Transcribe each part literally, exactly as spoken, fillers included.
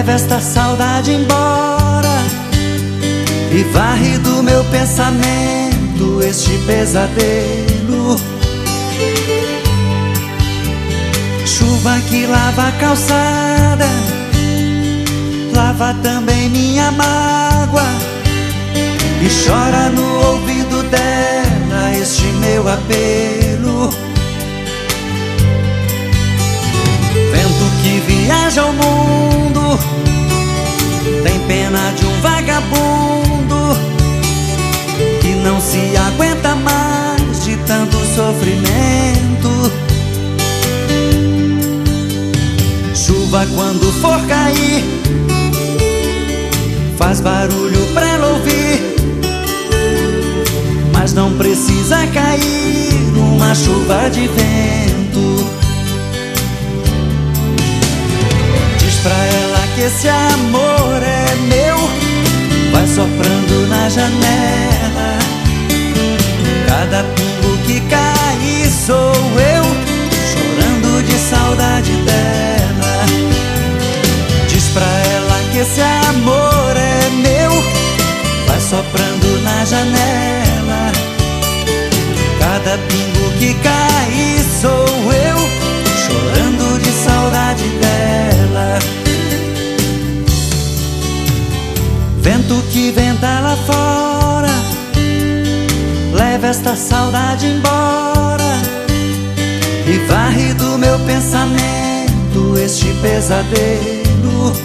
Leva esta saudade embora e varre do meu pensamento este pesadelo. Chuva que lava a calçada, lava também minha mágoa, e chora no ouvido dela este meu apelo. Vento que viaja ao mundo, tem pena de um vagabundo que não se aguenta mais de tanto sofrimento. Chuva quando for cair, faz barulho pra ela ouvir, mas não precisa cair uma chuva de vento. Diz pra ela que esse amor é meu, vai soprando na janela. Cada pingo que cai sou eu, chorando de saudade dela. Diz pra ela que esse amor é meu, vai soprando na janela. Cada pingo que cai sou eu, chorando de saudade dela. Vento que venta lá fora, leva esta saudade embora e varre do meu pensamento este pesadelo.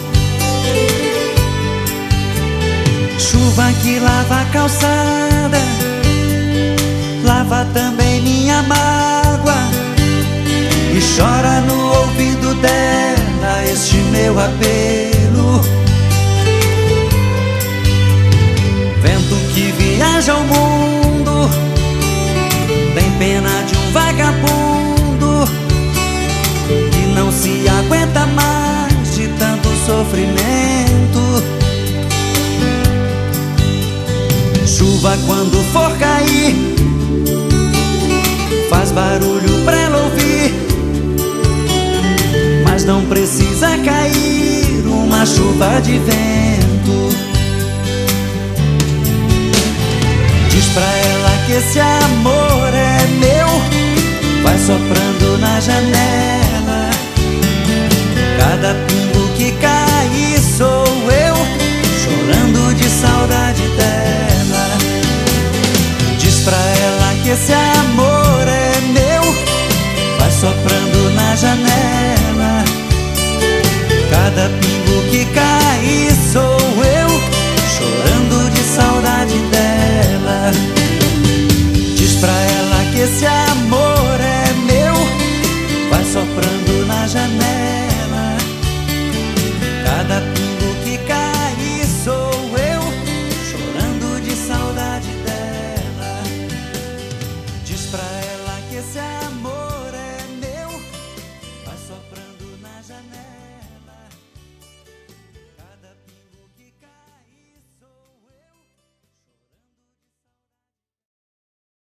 Chuva que lava a calçada, lava também minha mágoa, e chora no ouvido dela este meu apelo. Vento que viaja ao mundo, tem pena de um vagabundo que não se aguenta mais de tanto sofrimento. Chuva quando for cair, faz barulho pra ela ouvir, mas não precisa cair uma chuva de vento. Diz pra ela que esse amor é meu, vai soprando na janela. Cada pingo que cai sou eu, chorando de saudade dela. Diz pra ela que esse amor é meu, vai soprando na janela. Cada pingo que cai sou eu, chorando de saudade dela. Diz pra ela que esse amor é meu, vai soprando na janela. Cada pingo que cai sou eu, chorando de saudade dela. Diz pra ela que esse amor